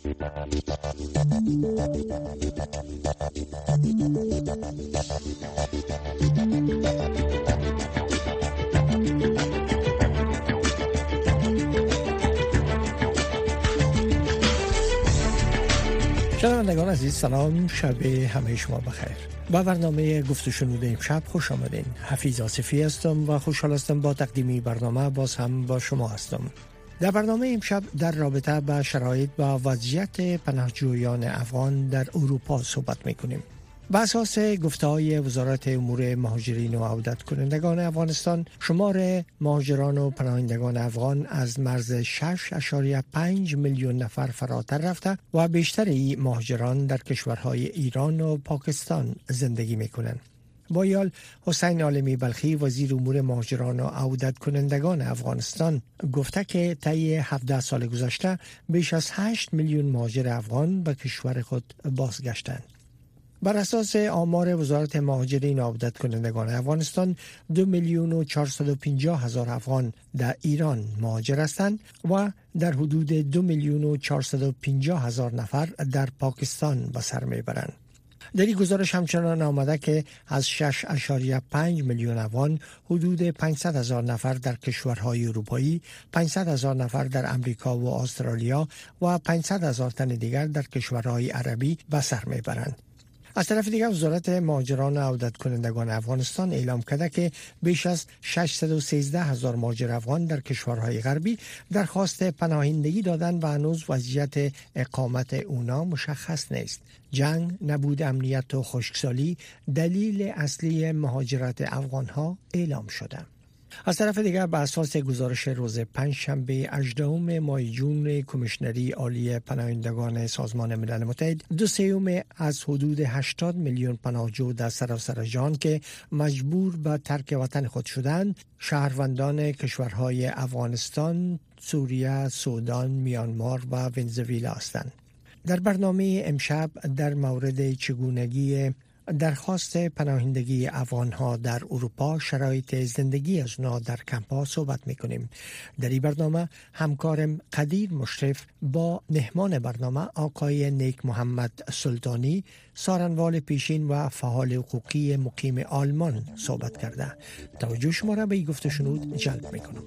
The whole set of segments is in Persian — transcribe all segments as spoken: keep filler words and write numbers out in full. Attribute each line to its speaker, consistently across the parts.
Speaker 1: شنوندگان عزیز سلام، شب همه شما بخیر. با برنامه گفت و شنود امشب خوش آمدین. حفیظ آصفی هستم و خوشحال هستم با تقدیمی برنامه باز هم با شما هستم. در برنامه امشب در رابطه با شرایط و وضعیت پناهجویان افغان در اروپا صحبت میکنیم. بر اساس گفته‌های وزارت امور مهاجرین و عودت کنندگان افغانستان، شمار مهاجران و پناهندگان افغان از مرز شش اشاریه پنج میلیون نفر فراتر رفته و بیشتر این مهاجران در کشورهای ایران و پاکستان زندگی میکنند. با این حال حسین عالمی بلخی وزیر امور مهاجران و عودت کنندگان افغانستان گفته که طی هفده سال گذشته بیش از هشت میلیون مهاجر افغان به کشور خود بازگشتند. بر اساس آمار وزارت مهاجرین و عودت کنندگان افغانستان، دو میلیون و چهارصد و پنجاه هزار افغان در ایران مهاجر هستند و در حدود دو میلیون و چهارصد و پنجاه هزار نفر در پاکستان به سر میبرند. در این گزارش همچنان آمده که از شش اشاریه پنج میلیون افغان حدود پانصد هزار نفر در کشورهای اروپایی، پانصد هزار نفر در امریکا و استرالیا و پانصد هزار تن دیگر در کشورهای عربی به سر میبرند. از طرف دیگر وزارت مهاجران و عودت کنندگان افغانستان اعلام کرده که بیش از ششصد و سیزده هزار مهاجر افغان در کشورهای غربی درخواست پناهندگی دادند و هنوز وضعیت اقامت اونا مشخص نیست. جنگ، نبود امنیت و خشکسالی دلیل اصلی مهاجرت افغانها اعلام شده. از طرف دیگر بر اساس گزارش روز پنجشنبه هجدهم ماه جون کمیشنری عالی پناهندگان سازمان ملل متحد، دو سوم از حدود هشتاد میلیون پناهجو در سراسر جهان که مجبور به ترک وطن خود شدند، شهروندان کشورهای افغانستان، سوریه، سودان، میانمار و ونزوئلا هستند. در برنامه امشب در مورد چگونگی درخواست پناهندگی افغان‌ها در اروپا، شرایط زندگی از آنها در کمپ‌ها صحبت می‌کنیم. در این برنامه همکارم قدیر مشرف با مهمان برنامه آقای نیک محمد سلطانی، سارنوال پیشین و فعال حقوقی مقیم آلمان صحبت کرده. توجه شما را به این گفت و شنود جلب می‌کنم.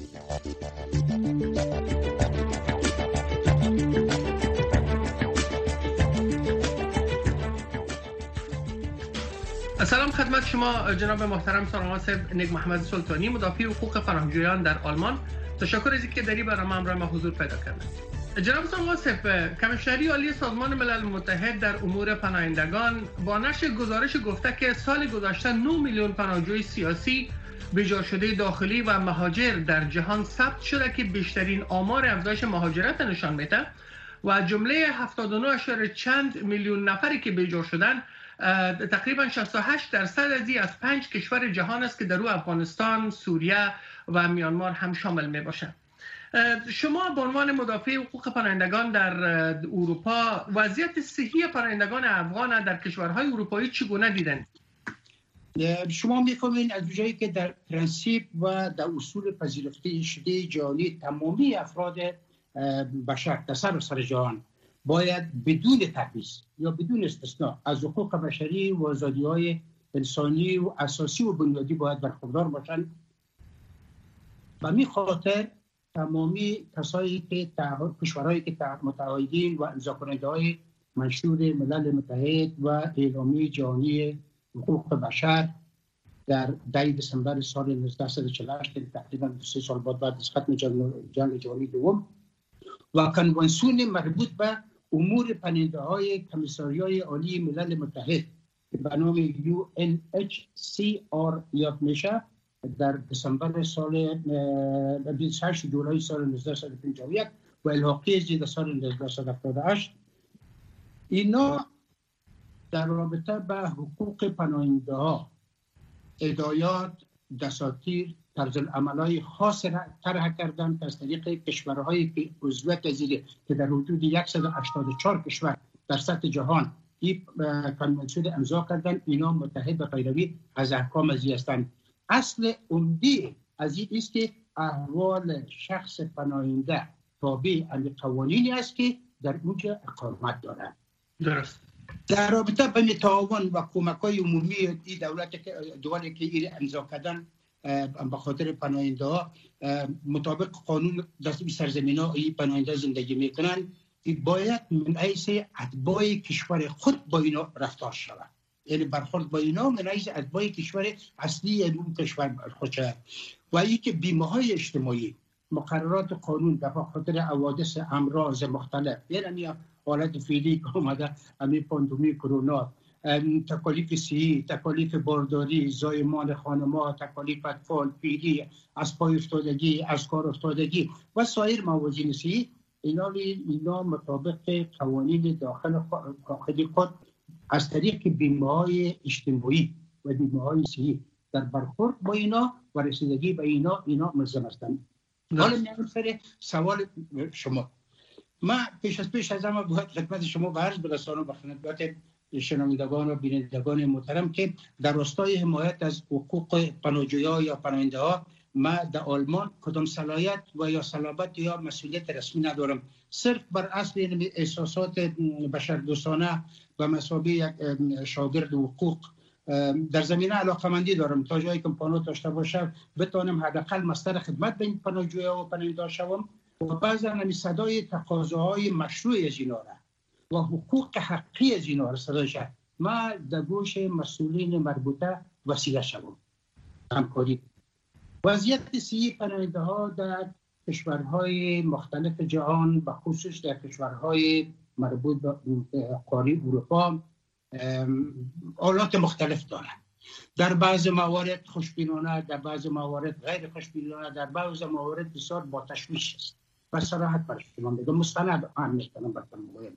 Speaker 2: سلام خدمت شما جناب محترم سارنوال نیک محمد سلطانی، مدافع حقوق پناهجویان در آلمان. تشکر از اینکه در این برنامه همراه ما حضور پیدا کردید. جناب سارنوال، کمیشنری عالی سازمان ملل متحد در امور پناهندگان با نشر گزارش گفته که سال گذشته نه میلیون پناهجوی سیاسی، بجا شده داخلی و مهاجر در جهان ثبت شده که بیشترین آمار افزایش مهاجرت نشان میده و جمله هفتاد و نه اشاره چند میلیون نفری که بجا شدن تقریبا شصت و هشت درصد از این از پنج کشور جهان است که در او افغانستان، سوریه و میانمار هم شامل می باشند. شما به عنوان مدافع حقوق پناهندگان در اروپا وضعیت صحی پناهندگان افغان در کشورهای اروپایی چگونه دیدن؟
Speaker 3: شما می‌فهمید از جایی که در پرنسیپ و در اصول پذیرفته شده جهانی تمامی افراد بشر در سراسر جهان باید بدون تبعیض یا بدون استثناء از حقوق بشری و آزادی‌های انسانی و اساسی و بنیادی باید برخوردار باشند. و همین خاطر تمامی کسایی که کشورهایی که متعهدین و امضا کننده‌های منشور ملل متحد و اعلامیه جهانی حقوق بشر در ده دسامبر سال هزار و نهصد و چهل و هشت، تقریبا سه سال بعد از ختم جنگ جهانی دوم، و کنوانسیون مربوط به امور پناهنده‌های کمیساریای عالی ملل متحد که به نام یو ان اچ سی آر یاد میشه، در دسامبر سال بیست و هشت جولای سال هزار و نهصد و پنجاه و یک و الحاقی زیر سال هزار و نهصد و هفتاد و هشت، اینا در رابطه به حقوق پناهنده‌ها هدایات، دساتیر، طرز العمل‌های خاص را طرح کردند که از طریق کشورهایی که عضو پذیره که در حدود صد و هشتاد و چهار کشور در سطح جهان این کنوانسیون امضا کردند، اینا متحد به پیروی از احکام از هستند. اصل عمده از این است که احوال شخص پناهنده تابع قوانینی است که در اونجا اقامت دارند.
Speaker 2: درست.
Speaker 3: در رابطه با تعاون و کمک‌های عمومی این دولت که دولی که این امضا کردن به خاطر پناهنده ها مطابق قانون در سرزمین ها این پناهنده زندگی میکنن، باید من حیث اتباع کشور خود با اینا رفتار شود، یعنی برخورد با اینا من حیث اتباع کشور اصلی اون کشور خود شود. و این که بیمه های اجتماعی مقررات قانون در خاطر حوادث امراض مختلف، یعنی حالت فعلی که اومده همین پاندمی کرونا، تکالیف صحی، تکالیف بارداری، زایمان خانم‌ها، تکالیف اطفال، پیری، از پای افتادگی، از کار افتادگی و سایر موازین صحی، اینا اینا مطابق قوانین داخل داخلی خود از طریق بیمه‌های اجتماعی و بیمه‌های صحی در برخورد با اینا و رسیدگی به اینا اینا ملزم هستند. حالا میام سر سوال شما. ما پیش از پیش از همه باید خدمت شما به عرض برسانم به خدمت شنوندگان و بینندگان محترم که در راستای حمایت از حقوق پناهجویان یا پناهنده ها ما در آلمان کدام صلاحیت و یا صلابت یا مسئولیت رسمی ندارم. صرف بر اصل احساسات بشردوستانه و مثابه یک شاگرد حقوق در زمینه علاقمندی دارم تا جایی که پناه داشته باشم بتونم حداقل مصدر خدمت به این پناهجویان و پناهنده شوم و بعضا همی صدای تقاضاهای مشروع از اینا را و حقوق حقی از اینا را صدا شد ما در گوش مسئولین مربوطه وسیله شوم. همکاری وضعیت صحی پناهنده ها در کشورهای مختلف جهان و خصوص در کشورهای مربوط به قاره اروپا حالات مختلف دارند. در بعض موارد خوشبینانه، در بعض موارد غیر خوشبینانه، در بعض موارد بسیار با تشویش است. و صراحت برای شما بگم مستند آن میکنم براتون میگم.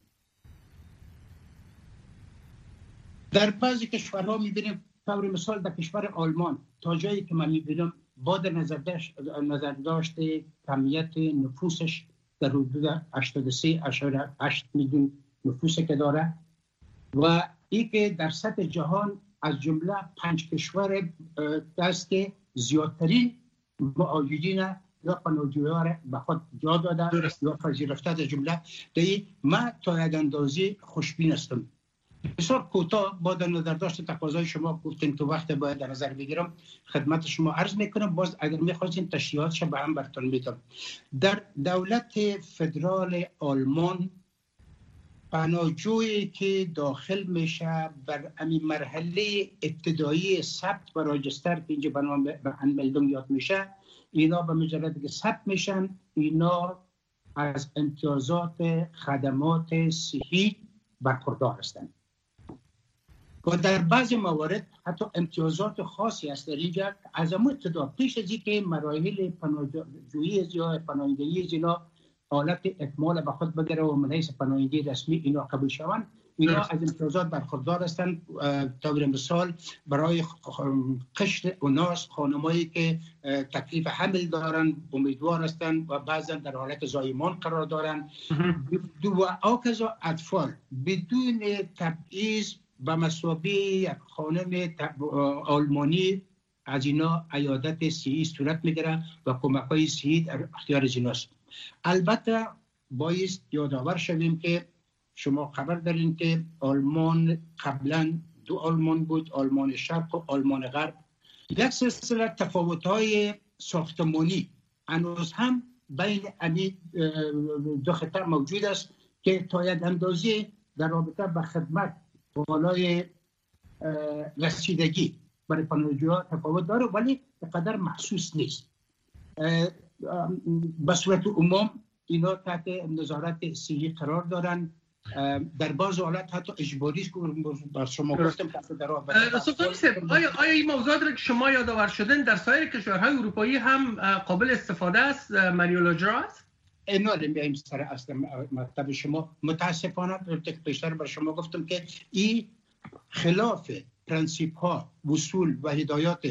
Speaker 3: در بعضی کشورها میبینیم طور مثال در کشور آلمان تا جایی که من میبینم با در نظر داشت نظر داشته کمیت نفوسش در حدود هشتاد و سه اشاره هشت میلیون نفوسی که داره و این که در سطح جهان از جمله پنج کشور است که زیادترین مهاجرین یا پناهجویان را به خود جا داده یا پذیرفته در جمله دی ما تا یک اندازه خوشبین هستم. بسیار کوتاه با در نظر داشت تقاضای شما گفتین که وقت باید در نظر بگیرم خدمت شما عرض میکنم. باز اگر میخواستین تشریحاتش به هم براتون میدم. در دولت فدرال آلمان پناهجویی که داخل میشه بر همین مرحله ابتدایی ثبت و راجستر که اینجا به انملدون یاد میشه، اینا به مجرد که ثبت میشن اینا از امتیازات خدمات صحی برخوردار هستند و در بعض موارد حتی امتیازات خاصی هست در اینجا از اما ابتدا پیش از اینکه مراحل پناهجویی یا پناهندگی اینا حالت اکمال به خود بگیره و من حیث پناهندگی رسمی اینا قبول شوند، اینا از امتیازات برخوردار هستند. طور مثال برای قشر اوناس خانمایی که تکلیف حمل دارن امیدوار هستند و بعضا در حالت زایمان قرار دارن و آکزا اطفال بدون تبعیض به مثابه یک خانم آلمانی از اینا عیادت صحی صورت میگیره و کمک های صحی در اختیار از ایناست. البته باید یادآور شویم که شما خبر دارین که آلمان قبلا دو آلمان بود، آلمان شرق و آلمان غرب. یک سلسله تفاوت‌های ساختمانی هنوز هم بین این دو خطر موجود است که تا یک اندازه در رابطه به خدمت بالای رسیدگی برای پناهجویان تفاوت داره ولی قدر محسوس نیست. به صورت عموم اینا تحت نظارت صحی قرار دارن. در بعض حالت حتی اجباری است که بر شما گفتم در
Speaker 2: آیا آیا این موضوعات را که شما یادآور شدن در سایر کشورهای اروپایی هم قابل استفاده است؟ مریول اجرا است؟
Speaker 3: اینا رو میایم سر اصل مطلب شما. متاسفانه بیشتر بر شما گفتم که این خلاف پرنسیپ ها، اصول و هدایات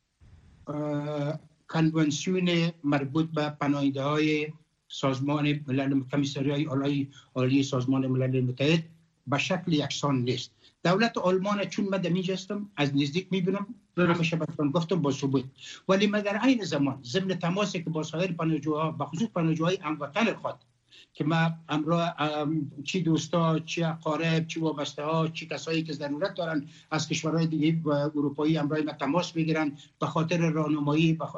Speaker 3: کنونسیون مربوط به پناهنده های سازمان ملل کمیسریای عالی عالی سازمان ملل متحد به شکل یکسان نیست. دولت آلمان چون من دمیج هستم از نزدیک میبینم همیشه براتون گفتم با ثبوت، ولی من در عین زمان ضمن تماسی که با سایر پناهجوها به خصوص پناهجوهای هموطن خود که ما امروز چی دوستا، چی اقارب، چی وابسته ها، چی کسایی که ضرورت دارن از کشورهای دیگه اروپایی امروز ما تماس میگیرن به خاطر راهنمایی بخ...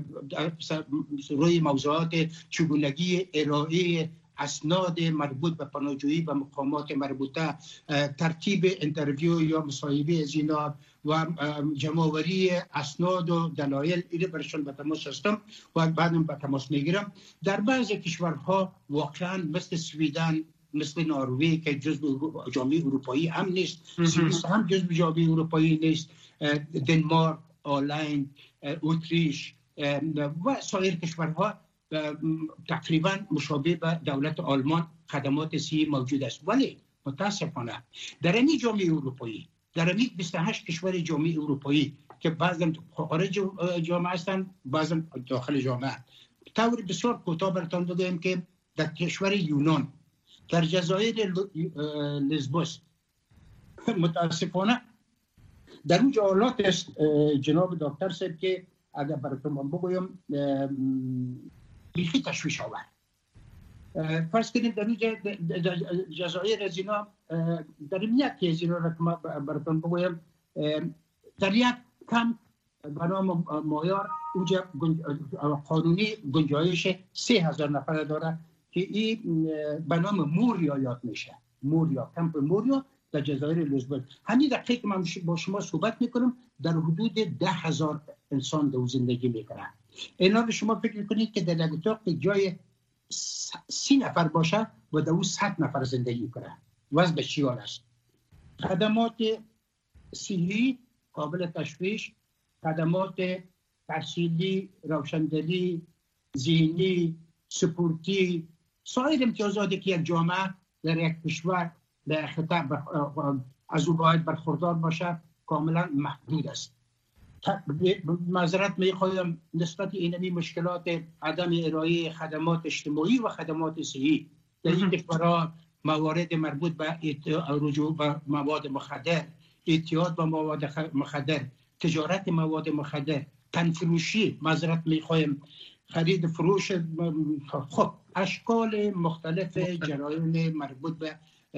Speaker 3: روی موضوعات چگونگی ارائه اسناد مربوط به پناهجویی به مقامات مربوطه، ترتیب اینترویو یا مصاحبه از اینا و جمع‌آوری اسناد و دلایل اینو برشون به تماس هستم و بعدم به تماس میگیرم. در بعضی کشورها واقعا مثل سویدن، مثل نروژ که جزو جامعه اروپایی هم نیست، سوئیس هم جزو جامعه اروپایی نیست، دنمارک، آلند، اتریش و سایر کشورها تقریبا مشابه به دولت آلمان خدمات سی موجود است. ولی متاسفانه در این جامعه اروپایی، در این بیست و هشت کشور جامعه اروپایی که بعضا خارج جامعه هستند، بعضا داخل جامعه، طور بسیار کوتاه براتون بگم که در کشور یونان، در جزایر لزبوس، متاسفانه در اون حالات است جناب دکتر صاحب که اگر براتون بگویم بیخی تشویش آور. فرض کنیم در این جزایر از اینا، در این یکی از اینا را که ما براتون بگویم، در یک کمپ به نام مایار اونجا قانونی گنجایش سه هزار نفر داره که این به نام موریا یاد میشه. موریا، کمپ موریا در جزایر لزبوس. همین دقیقه که من با شما صحبت میکنم در حدود ده هزار انسان در زندگی میکنه. اینا رو شما فکر میکنید که در یک اتاق جای سی نفر باشه و در اون صد نفر زندگی کنه. وضع به چی حال است؟ خدمات صحی قابل تشویش، خدمات تحصیلی، روشندلی، ذهنی، سپورتی، سایر امتیازاتی که یک جامعه در یک کشور در خطاب از او باید برخوردار باشه کاملا محدود است. معذرت میخوایم نسبت اینمی مشکلات عدم ارائه خدمات اجتماعی و خدمات صحی در این کشورها، موارد مربوط به رجوع به مواد مخدر، اعتیاد به مواد مخدر، تجارت مواد مخدر، تنفروشی، معذرت میخوایم خرید فروش، خب اشکال مختلف جرایم مربوط به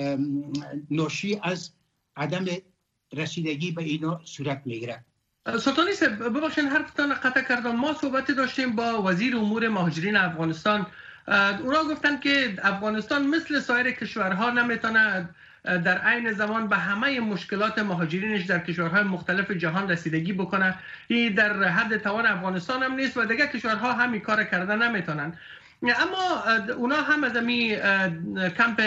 Speaker 3: ناشی از عدم رسیدگی به اینا صورت میگیره.
Speaker 2: سلطانی صاحب ببخشید حرفتان قطع کردم. ما صحبت داشتیم با وزیر امور مهاجرین افغانستان. اونا گفتن که افغانستان مثل سایر کشورها نمیتونه در عین زمان به همه مشکلات مهاجرینش در کشورهای مختلف جهان رسیدگی بکنه. این در حد توان افغانستان هم نیست و دیگه کشورها همین کار کردن نمیتونن. اما اونا هم از امی کمپ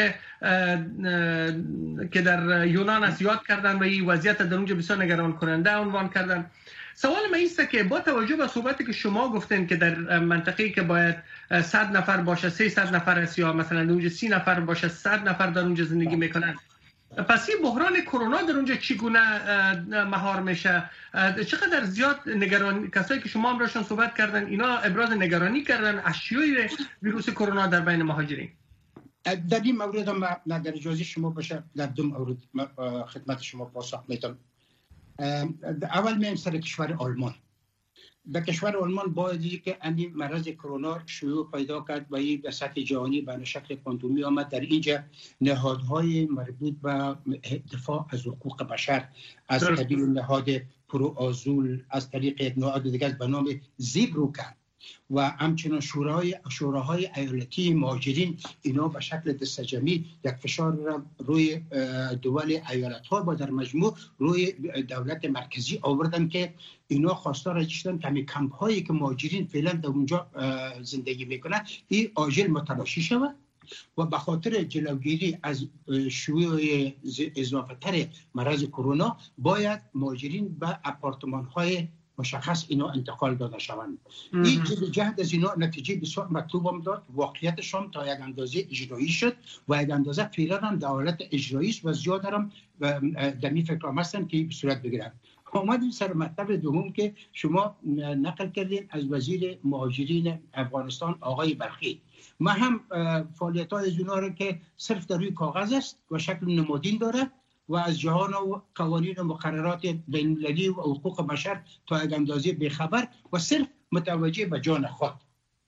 Speaker 2: که در یونان است یاد کردن و این وضعیت در اونجا بسیار نگران کننده عنوان کردن. سوال من ایست که با توجه به صحبتی که شما گفتین که در منطقه‌ای که باید صد نفر باشه سیصد نفر است یا مثلا اونجا سی نفر باشه صد نفر در اونجا زندگی میکنن، پس این بحران کرونا در اونجا چگونه مهار میشه؟ چقدر زیاد نگران کسایی که شما امروزشون صحبت کردن اینا ابراز نگرانی کردن از شیوع ویروس کرونا در بین مهاجرین؟
Speaker 3: در این مورد ما اگر اجازه شما باشه در دو مورد خدمت شما پاسخ میدم. اول میایم سر کشور آلمان. در کشور آلمان باید که این مرض کرونا شیوع پیدا کرد و این به سطح جهانی به شکل کوانتومی آمد. در اینجا نهادهای مربوط به دفاع از حقوق بشر از قبیل نهاد پروآزول، از طریق یک نهاد دیگر به نام زیبروکن و همچنین شورای شوراهای ایالتی مهاجرین، اینا به شکل دستجمعی یک فشار را روی دول ایالت‌ها و در مجموع روی دولت مرکزی آوردن که اینا خواستار داشتن که همین کمپ هایی که مهاجرین فعلا در اونجا زندگی میکنن این عاجل متلاشی شود و به خاطر جلوگیری از شیوع اضافه تر مرض کرونا باید مهاجرین به آپارتمان های مشخص اینا انتقال داده شوند. این جهت از اینا نتیجه بسیار مطلوب هم داد. واقعیتش هم تا یک اندازه اجرایی شد و یک اندازه فعلا هم دولت اجرایی است و زیاد هم در این فکر هم هستن که به صورت بگیرن. آمدیم سر مطلب دوم که شما نقل کردین از وزیر مهاجرین افغانستان آقای برخی. ما هم فعالیت های از اونا رو که صرف در روی کاغذ است و شکل نمادین داره و از جهان و قوانین و مقررات بین‌المللی و حقوق بشر تا یک اندازه بیخبر و صرف متوجه به جان خود.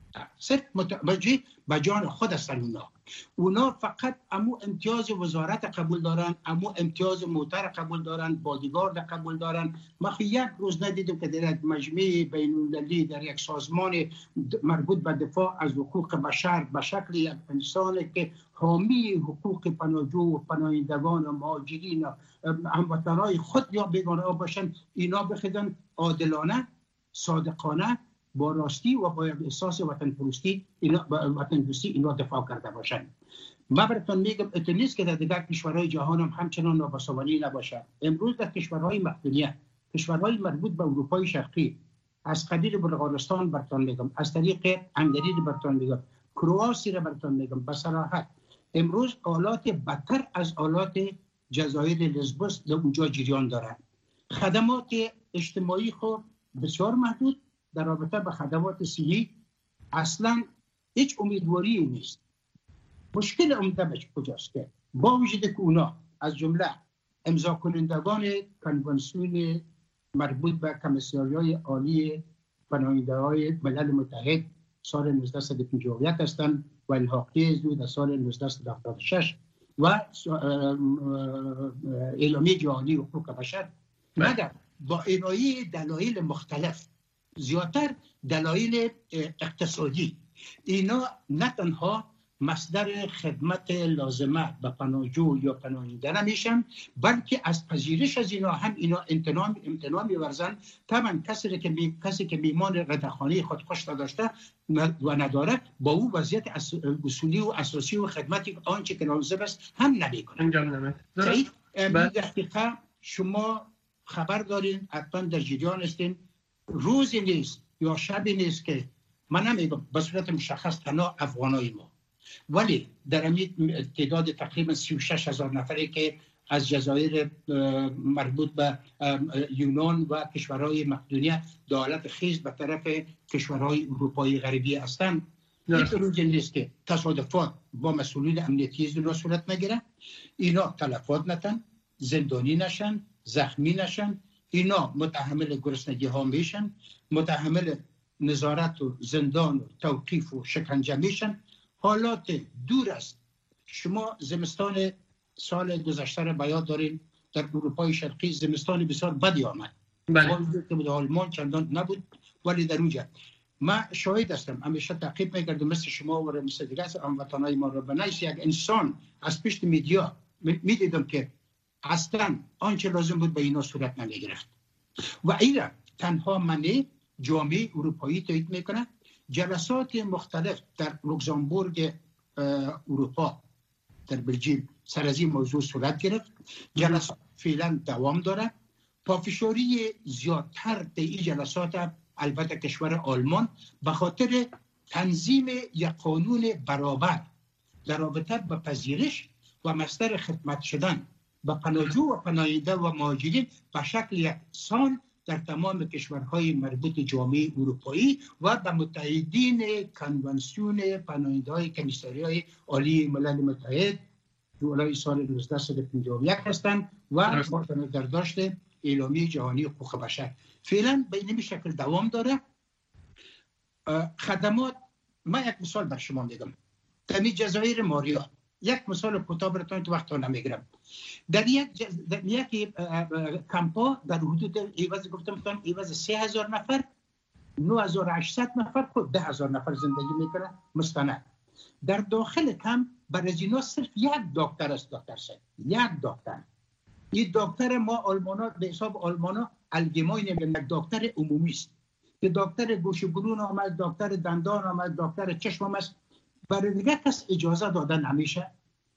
Speaker 3: صرف متوجه به جان خود هستن. اونا اونا فقط امو امتیاز وزارت قبول دارن، امو امتیاز موتر قبول دارن، بادیگارد قبول دارن. ما یک روز ندیدم که در یک مجمع بین المللی، در یک سازمان مربوط به دفاع از حقوق بشر به شکل یک انسانی که حامی حقوق پناهجو و پناهندگان و مهاجرین و هموطنهای خود یا بیگانه ها باشن، اینا بخیدن عادلانه، صادقانه، با راستی و با احساس وطن پرستی اینا وطن دوستی اینا دفاع کرده باشن. من براتون میگم ات نیست که در دیگر کشورهای جهان هم همچنان نابسامانی نباشه. امروز در کشورهای مقدونیه، کشورهای مربوط به اروپای شرقی، از قبیل بلغارستان براتون میگم، از طریق هنگری براتون میگم، کرواسی را براتون میگم، به صراحت امروز آلات بدتر از آلات جزایر لزبوس در اونجا جریان دارن. خدمات اجتماعی خود بسیار محدود، در رابطه به خدمات صحی اصلا هیچ امیدواری نیست. مشکل عمده کجاست که با وجود که اونا از جمله امضا کنندگان کنوانسیون مربوط به کمیساریای عالی پناهندگان ملل متحد سال نوزده پنجاه و یک هستند و الحاقی زود در سال نوزده هفتاد و شش و اعلامیه جهانی حقوق بشر، مگر با ارائه دلایل مختلف، زیادتر دلایل اقتصادی، اینا نه تنها مصدر خدمت لازمه به پناهجو یا پناهنده نمیشن، بلکه از پذیرش از اینا هم اینا امتناع امتناع می‌ورزن. طبعا کسی که می... کسی که میمان ردخانه خود خوش داشته و نداره با او وضعیت اصولی و اساسی و خدمتی آنچه که لازم است هم نمیکنه. انجام نمیده. در دقیقه شما خبر دارین، حتما در جریان هستین، روزی نیست یا شبی نیست که من نمیگم به صورت مشخص تنها افغانای ما، ولی در همین تعداد تقریبا سی و شش هزار نفری که از جزایر مربوط به یونان و کشورهای مقدونیه دولت خیز به طرف کشورهای اروپایی غربی هستند، این روزی نیست که تصادفات با مسئولین امنیتی اینا صورت نگیره، اینا تلفات نتن، زندانی نشن، زخمی نشن، اینا متحمل گرسنگی ها میشن، متحمل نظارت و زندان و توقیف و شکنجه میشن. حالات دور است. شما زمستان سال گذشته را بیاد دارین، در اروپای شرقی زمستان بسیار بدی آمد. بله. که در آلمان چندان نبود، ولی در اونجا من شاهد هستم، همیشه تعقیب میکردم مثل شما و مثل دیگه هموطنای ما را، بنایش یک انسان از پشت میدیا میدیدم که اصلا آنچه لازم بود به اینا صورت نمیگرفت و اینا تنها منی جامعه اروپایی تایید میکنه. جلسات مختلف در لوکزامبورگ اروپا، در بلژیک سر از این موضوع صورت گرفت. جلسات فعلا دوام داره. پافشاری زیادتر در این جلسات البته کشور آلمان به خاطر تنظیم یک قانون برابر در رابطه با پذیرش و مصدر خدمت شدن به پناهجو و پناهنده و مهاجرین به شکل یکسان در تمام کشورهای مربوط جامعه اروپایی و به متحدین کنوانسیون پناهنده‌های کمیساریای عالی ملل متحد جولای سال نوزده پنجاه و یک هستند و در داشته اعلامیه جهانی حقوق بشر. فعلا به این شکل دوام داره. خدمات، من یک مثال بر شما میگم. در جزایر ماریا یک مثال کوتاه براتون تو وقت نمیگیرم. در یک جز... در یک کمپا در حدود ایواز گفتم میتونم ایواز سه هزار نفر، نه هزار و هشتصد نفر خود ده هزار نفر زندگی میکنه مستند. در داخل کم برای اینا صرف یک دکتر است. دکتر سید یک دکتر. این دکتر ما آلمانا به حساب آلمانا الگمای نمیگن، یک دکتر عمومی است که دکتر گوش برون آمد، دکتر دندان آمد، دکتر چشم آمد. برای دیگه کس اجازه دادن نمیشه.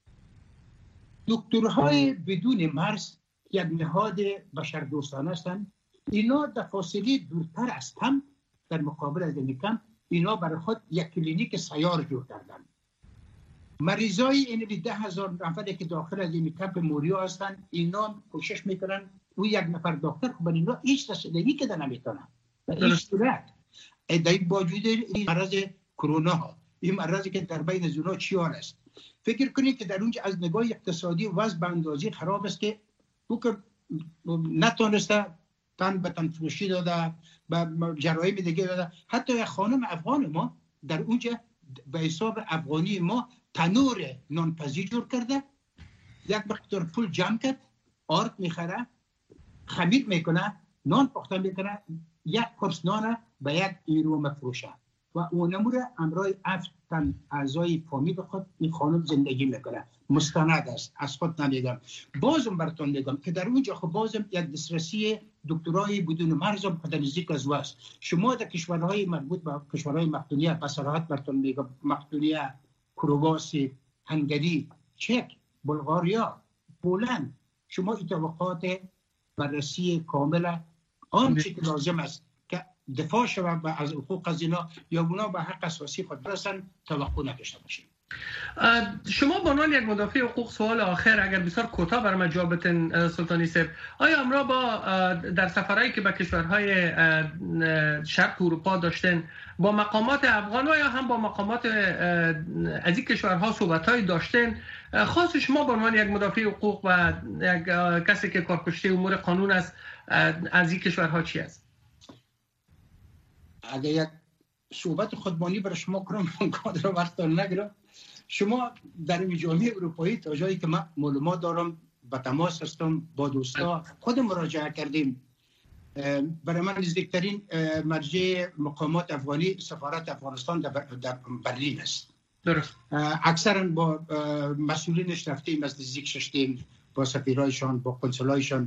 Speaker 3: دکترهای بدون مرز یک نهاد بشردوستانه هستند. اینا در فاصله دورتر از هم در مقابل از این کم اینا برای خود یک کلینیک سیار جور کردن. مریضای این ده هزار نفری که داخل از این کمپ موریا هستند، اینا کوشش میکنن او یک نفر دکتر خب اینا هیچ رسیدگی که نمیتونن. در این صورت در باوجود این مرض کرونا ها، این مرضی که در بین از اونا چی است، فکر کنید که در اونجا از نگاه اقتصادی وضع به اندازه خراب است که او که نتونسته تن به تن فروشی داده، به جرایم دیگه داده. حتی یک خانم افغان ما در اونجا به حساب افغانی ما تنور نانپزی جور کرده، یک مقدار پول جمع کرد، آرد میخره، خمیر میکنه، نان پخته میکنه، یک کورس نان به یک یورو مفروشه و اونموره امرای هفت تن اعضای فامیل خود این خانم زندگی میکنه. مستند است، از خود نمیگم. بازم براتون میگم که در اونجا خب بازم یک دسترسی دکترای بدون مرز هم خود نزدیک از واست. شما در کشورهای مربوط به کشورهای مقدونیه، به صراحت براتون میگم، مقدونیه، کرواسی، هنگری، چک، بلغاریا، پولند، شما این طبقات بررسی کامل آنچه که لازم است که دفاع شود از حقوق از اینا یا اونا به حق اساسی خود برسن توقع نداشته باشیم.
Speaker 2: شما به عنوان یک مدافع حقوق، سوال آخر اگر بسیار کوتاه برام جواب بدین سلطانی صاحب، آیا امرا با در سفرهایی که به کشورهای شرق اروپا داشتن با مقامات افغان و یا هم با مقامات از این کشورها صحبت‌های داشتن؟ خاص شما به عنوان یک مدافع حقوق و یک کسی که کارکشته امور قانون است از این کشورها چی است؟
Speaker 3: اگر یک صحبت خودمانی برای شما کنم کادر وقت نگیرم. شما در این جامعه اروپایی تا جایی که من معلومات دارم به تماس هستم با دوستا خود مراجعه کردیم. برای من نزدیکترین مرجع مقامات افغانی سفارت افغانستان در برلین است.
Speaker 2: درست.
Speaker 3: اکثرا با مسئولینش رفتیم، از نزدیک شدیم، با سفیرایشان، با کنسولایشان.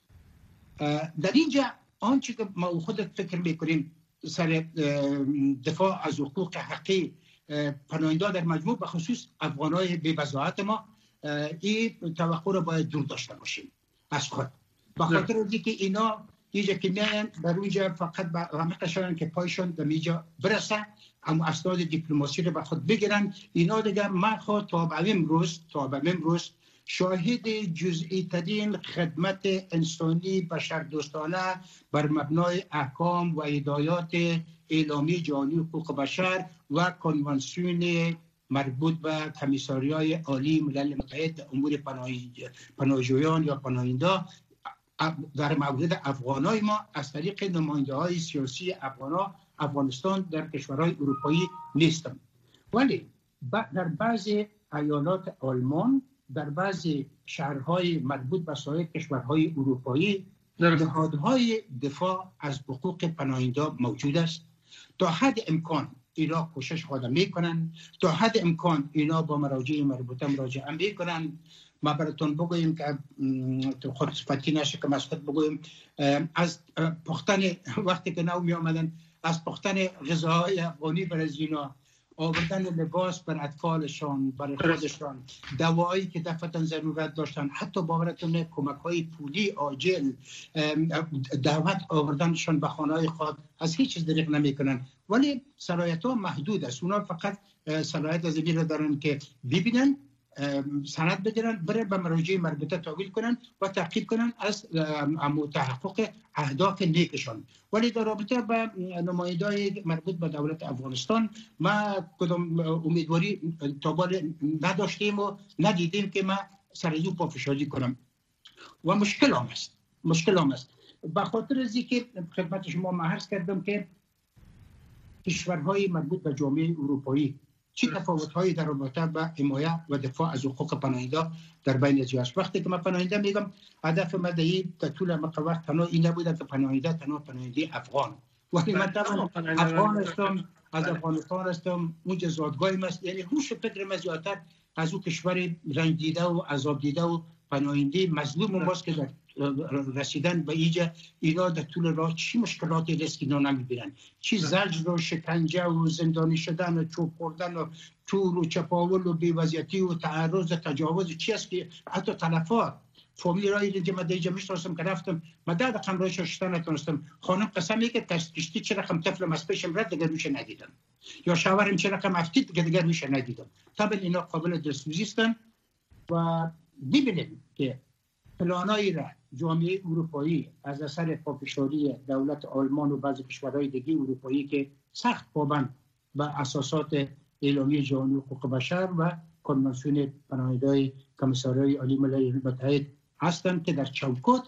Speaker 3: در اینجا آنچه که ما خودت فکر میکنیم سر دفاع از حقوق حقی پناهنده در مجموع به خصوص افغانای بی وضاحت ما، این توقع رو باید دور داشته باشیم از خود، به خاطر اینکه اینا اینجا که میاین در اونجا فقط به رمق شدن که پایشون به اینجا برسه، اما اسناد دیپلماسی رو به خود بگیرن. اینا دیگه من خود تا به امروز تا به امروز شاهد جزئی ترین خدمت انسانی بشردوستانه بر مبنای احکام و هدایات اعلامیه جهانی حقوق بشر و کنوانسیون مربوط به کمیساریای عالی ملل متحد امور پناهجویان یا پناهنده در مورد افغانای ما از طریق نماینده های سیاسی افغانا افغانستان در کشورهای اروپایی نیستم. ولی در بعضی ایالات آلمان، در بعضی شهرهای مربوط به سایر کشورهای اروپایی نهادهای دفاع از حقوق پناهنده موجود است. تا حد امکان اینا کوشش خود میکنن، تا حد امکان اینا با مراجع مربوطه مراجعه میکنن. ما براتون بگویم که تو خود صفتی نشه که مسخط بگویم، از پختن وقتی که نو می آمدن از پختن غذاهای افغانی برای اینا، آوردن لباس بر اطفالشان، برای خودشان، دوایی که دفعتاً ضرورت داشتن، حتی باورتون کمک های پولی عاجل، دعوت آوردنشان به خانه‌های خود، از هیچ چیز دریغ نمی کنن. ولی صلاحیت ها محدود است. اونا فقط صلاحیت از این دارن که ببینن، سند بگیرن، برای به مراجع مربوطه تحویل کنن و تعقیب کنن از تحقق اهداف نیکشان. ولی در رابطه با نماینده‌های مربوط به دولت افغانستان ما کدام امیدواری تا بالا نداشتیم و ندیدیم که ما سرزو پافشاری کنم و مشکل هم است. مشکل هم است. به خاطر از اینکه خدمت شما ما عرض کردم که کشورهای مربوط به جامعه اروپایی چی تفاوت‌هایی در رابطه با حمایت و دفاع از حقوق پناهنده در بین از است. وقتی که من پناهنده میگم، هدف من در طول وقت تنها این نبوده که پناهنده تنها پناهنده افغان، ولی من طبعا افغان هستم، از افغانستان هستم، اونجا زادگاهیم است. یعنی هوش فکرم زیادتر از اون کشور رنج دیده و عذاب دیده و پناهنده مظلوم باست که در رسیدن به اینجا اینا در طول راه چی مشکلاتی دست که اینا نمیبینن، چی زجر و شکنجه و زندانی شدن و چوب خوردن و تور و چپاول و بی‌وضعیتی و تعرض و تجاوز، چی است که حتی تلفات فامیلی رایی اینجا من دیجا میشناسم که رفتم مدد رقم رایش ششتن نتونستم، خانم قسم میگه کشتی چه رقم طفلم از پیشم رد دیگر روش ندیدم، یا شوهرم چه رقم افتید دیگر دیگر روش ندیدم. طبعا اینا قابل دلسوزی هستن و ببینیم که پلانایی را جامعه اروپایی از اثر پافشاری دولت آلمان و بعضی کشورهای دیگه اروپایی که سخت پابند به اساسات اعلامیه جهانی حقوق بشر و کنوانسیون پناهنده‌های کمیساریای عالی ملل متحد هستند که در چوکات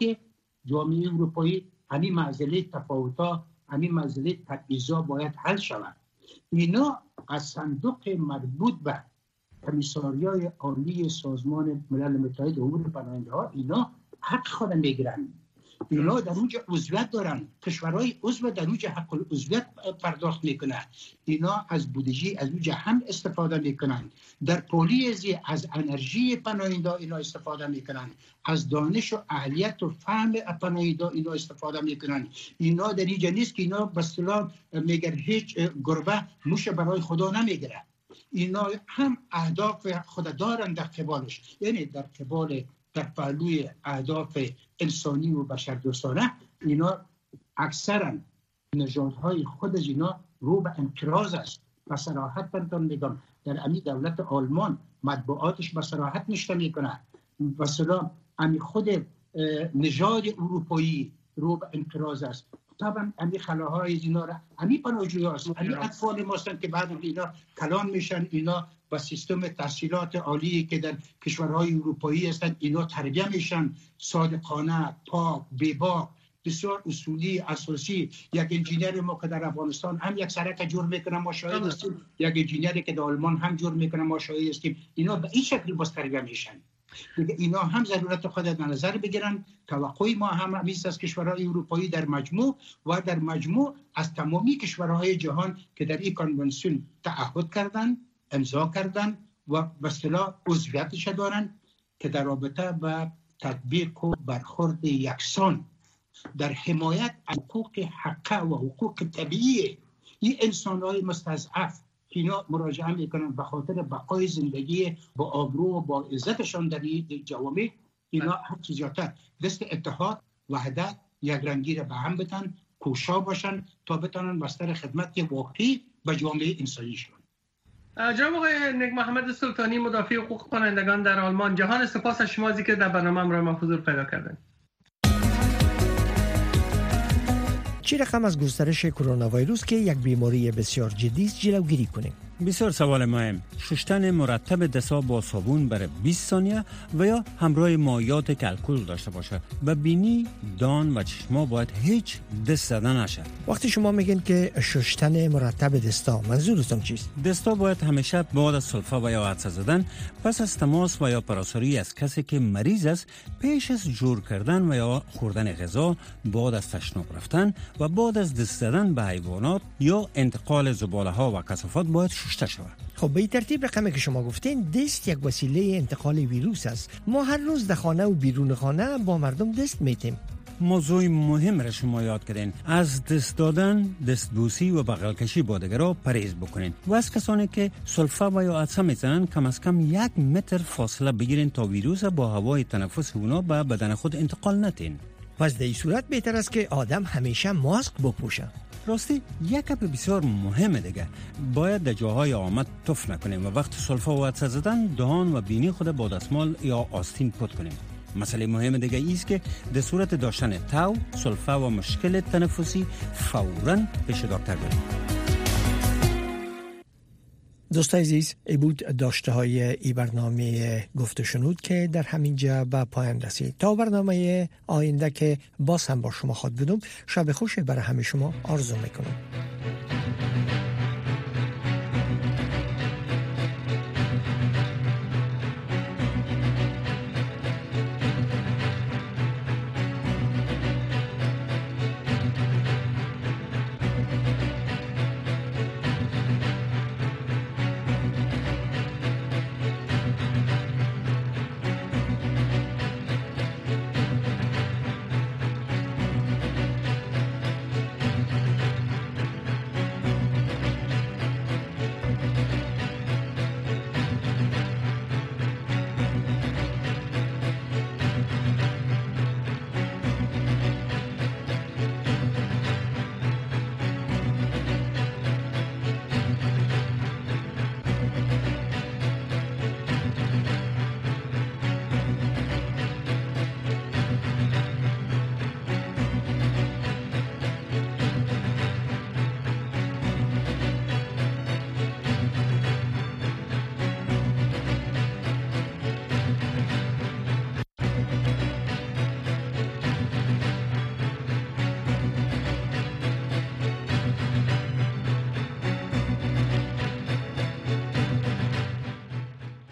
Speaker 3: جامعه اروپایی همین معضله تفاوت‌ها، همین معضله تبعیض‌ها باید حل شود. اینا از صندوق مربوط به کمیساریای عالی سازمان ملل متحد امور پناهنده ها اینا حق خود میگیرن. اینا در اونجا عضویت دارن، کشورهای عضو در اونجا حق العضویت پرداخت میکنن. اینا از بودجه از اونجا هم استفاده میکنن. در پولیزی از انرژی پناهنده اینا استفاده میکنن، از دانش و اهلیت و فهم پناهنده اینا استفاده میکنن. اینا در اینجا نیست که اینا به اصطلاح میگن هیچ گربه موش برای خدا نمیگیره. اینا هم اهداف خود دارن در قبالش، یعنی در قبال در پهلوی اهداف انسانی و بشردوستانه اینا اکثرا نژادهای خود از اینا رو به انقراض است. به صراحت براتون میگم در امی دولت آلمان مطبوعاتش به صراحت نشته میکنه. مثلا امی خود نژاد اروپایی رو به انقراض است. طبعا امی خلاهای اینا را امی پناهجویان است، امی اطفال ما هستند که بعد اینا کلان میشن، اینا با سیستم تحصیلات عالی که در کشورهای اروپایی هستند اینا تربیه میشن، صادقانه، پاک، بی‌باک، بسیار اصولی اساسی. یک انجینیر ما که در افغانستان هم یک سرک جور میکنه ما شاهد هستیم، یک انجینیری که در آلمان هم جور میکنه ما شاهد هستیم. اینا به این شکل باز تربیه میشن. دیگه اینا هم ضرورت خود در نظر بگیرن. توقع ما هم همیست از کشورهای اروپایی در مجموع و در مجموع از تمامی کشورهای جهان که در این کنونسیون تعهد کردن، امضا کردن و به اصطلاح عضویتش دارن که در رابطه با تطبیق و برخورد یکسان در حمایت از حقوق حقه و حقوق طبیعی این انسانهای مستضعف که اینا مراجعه میکنن به خاطر بقای زندگی با آبرو و با عزتشان در این جوامع. اینا هر چیز زیادتر دست اتحاد، وحدت، یکرنگی را به هم بتن، کوشا باشن تا بتانن بستر خدمت واقعی به جامعه انسانی شون.
Speaker 2: جناب آقای نیک محمد سلطانی مدافع حقوق پناهندگان در آلمان، جهان سپاس از شما که در برنامه همراه حضور پیدا کردن.
Speaker 1: چی رقم از گسترش کرونا ویروس که یک بیماری بسیار جدی است جلوگیری کنیم؟
Speaker 4: بسیار سوال مهم. شستن مرتب دستا با صابون برای بیست ثانیه و یا همراه مایعات که الکل داشته باشه و بینی، دان و چشما باید هیچ دست زدن نشه.
Speaker 1: وقتی شما میگین که شستن مرتب دستا منظورتون چیست؟
Speaker 4: دستا باید همیشه بعد از سلفه و یا عطسه زدن پس از تماس و یا پراساری از کسی که مریض است پیش از جور کردن و یا خوردن غذا، بعد از تشناب رفتن و بعد از دست زدن به حیوانات یا انتقال زباله ها و کثافات باید شسته شود.
Speaker 1: خب به این ترتیب رقمی که شما گفتین دست یک وسیله انتقال ویروس است. ما هر روز در خانه و بیرون خانه با مردم دست میتیم.
Speaker 4: موضوع مهم را شما یاد کردین. از دست دادن، دستبوسی و بغل کشی با دیگران پرهیز بکنین و از کسانی که سلفه و یا عطسه میزنن کم از کم یک متر فاصله بگیرین تا ویروس با هوای تنفس اونا به بدن خود انتقال نتین.
Speaker 1: پس در این صورت بهتر است که آدم همیشه ماسک بپوشه.
Speaker 4: راستی یک گپ بسیار مهمه دیگه، باید در جاهای آمد تف نکنیم و وقت سلفه و عطسه زدن دهان و بینی خود با دستمال یا آستین پت کنیم. مسئله مهم دیگه ایست که در صورت داشتن تاو، سلفه و مشکل تنفسی فوراً پیش دکتر بریم.
Speaker 1: دوستای عزیز، ای بود داشته های ای برنامه گفت و شنود که در همین جا به پایان رسید. تا برنامه آینده که باز هم با شما خود بودم، شب خوش برای همه شما آرزو میکنم.